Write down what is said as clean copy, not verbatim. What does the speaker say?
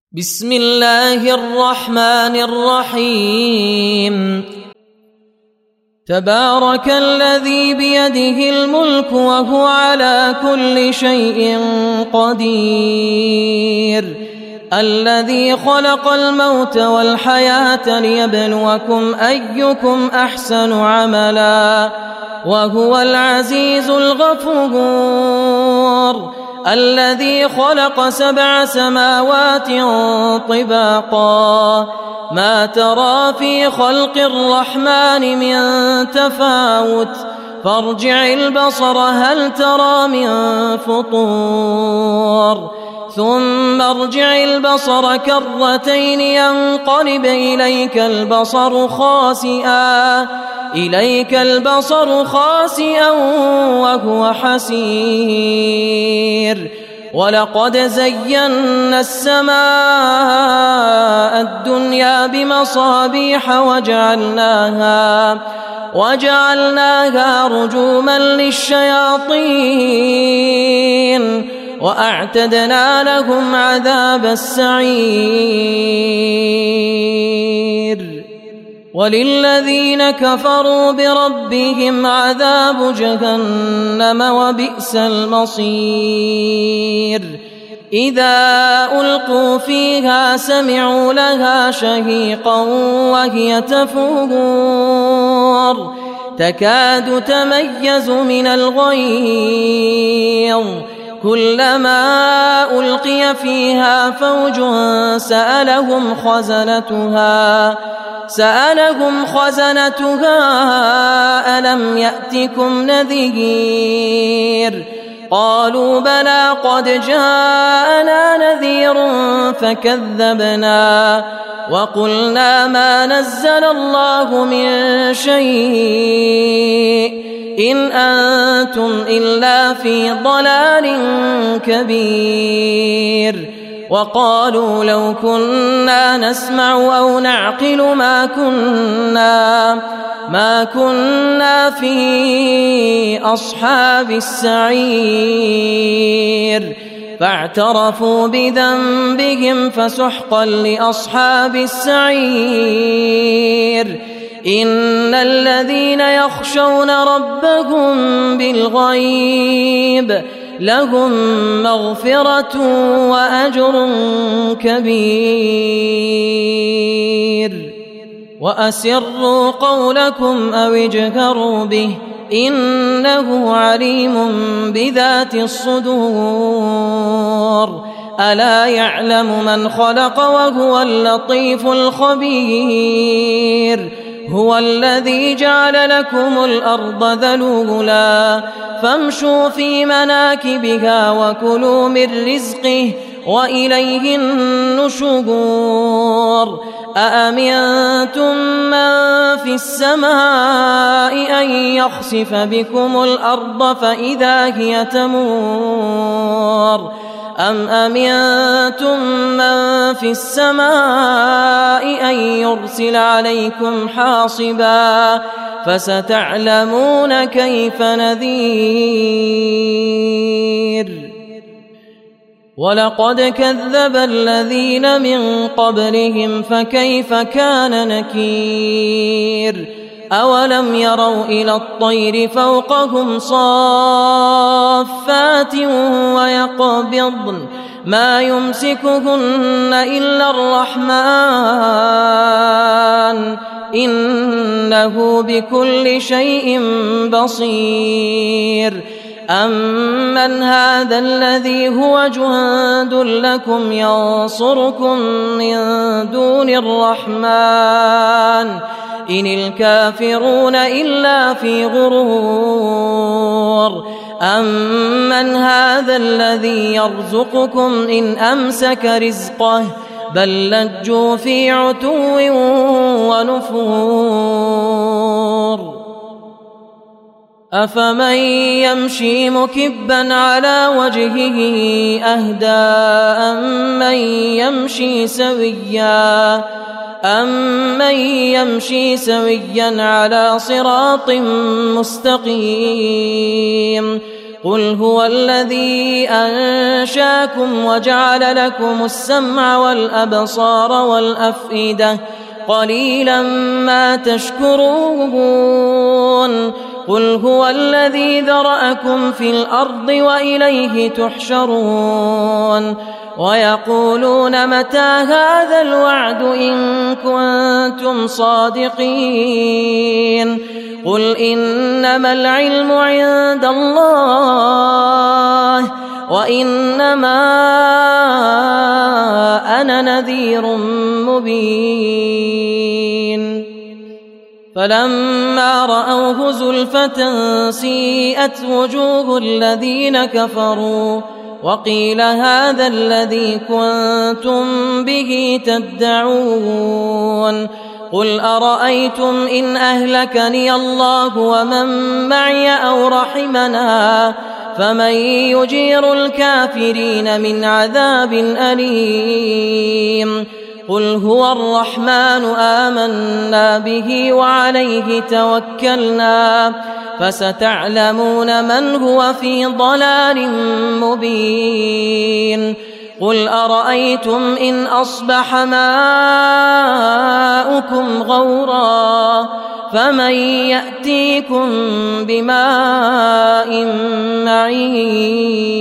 بسم الله الرحمن الرحيم. تبارك الذي بيده الملك وهو على كل شيء قدير، الذي خلق الموت والحياة ليبلوكم أيكم أحسن عملا، وهو العزيز الغفور، الذي خلق 7 سماوات طباقا، ما ترى في خلق الرحمن من تفاوت، فارجع البصر هل ترى من فطور، ثم ارجع البصر كرتين ينقلب إليك البصر خاسئا وهو حسير. ولقد زينا السماء الدنيا بمصابيح وجعلناها رجوما للشياطين، وأعتدنا لهم عذاب السعير. وللذين كفروا بربهم عذاب جهنم وبئس المصير. إذا ألقوا فيها سمعوا لها شهيقا وهي تفور، تكاد تميز من الغيظ، كلما ألقي فيها فوج سألهم خزنتها ألم يأتكم نذير؟ قالوا بلى قد جاءنا نذير فكذبنا وقلنا ما نزل الله من شيء إن أنتم إلا في ضلال كبير. وقالوا لو كنا نسمع أو نعقل ما كنا في أصحاب السعير. فاعترفوا بذنبهم فسحقا لأصحاب السعير. إن الذين يخشون ربهم بالغيب لهم مغفرة وأجر كبير. وأسروا قولكم أو اجهروا به إنه عليم بذات الصدور. ألا يعلم من خلق وهو اللطيف الخبير. هو الذي جعل لكم الأرض ذلولا فامشوا في مناكبها وكلوا من رزقه وإليه النشور. أأمنتم من في السماء أن يخسف بكم الأرض فإذا هي تمور، أم أمنتم من في السماء أن يرسل عليكم حاصبا فستعلمون كيف نذير. ولقد كذب الذين من قبلهم فكيف كان نكير. أولم يروا إلى الطير فوقهم صافات ويقبضن ما يمسكهن إلا الرحمن إنه بكل شيء بصير. أمن هذا الذي هو جند لكم ينصركم من دون الرحمن إن الكافرون إلا في غرور. أمن هذا الذي يرزقكم إن أمسك رزقه بل لجوا في عتو ونفور. أفمن يمشي مكبا على وجهه أهدى أمن يمشي سويا على صراط مستقيم. قل هو الذي أنشاكم وجعل لكم السمع والأبصار والأفئدة قليلا ما تشكرون قل هو الذي ذرأكم في الأرض وإليه تحشرون ويقولون متى هذا الوعد إن كنتم صادقين قل إنما العلم عند الله وإنما أنا نذير مبين فلما رأوه زلفة سيئت وجوه الذين كفروا وقيل هذا الذي كنتم به تدعون قل أرأيتم إن أهلكني الله ومن معي أو رحمنا فمن يجير الكافرين من عذاب أليم قل هو الرحمن آمنا به وعليه توكلنا فستعلمون من هو في ضلال مبين قل أرأيتم إن أصبح ماؤكم غورا فمن يأتيكم بماء معين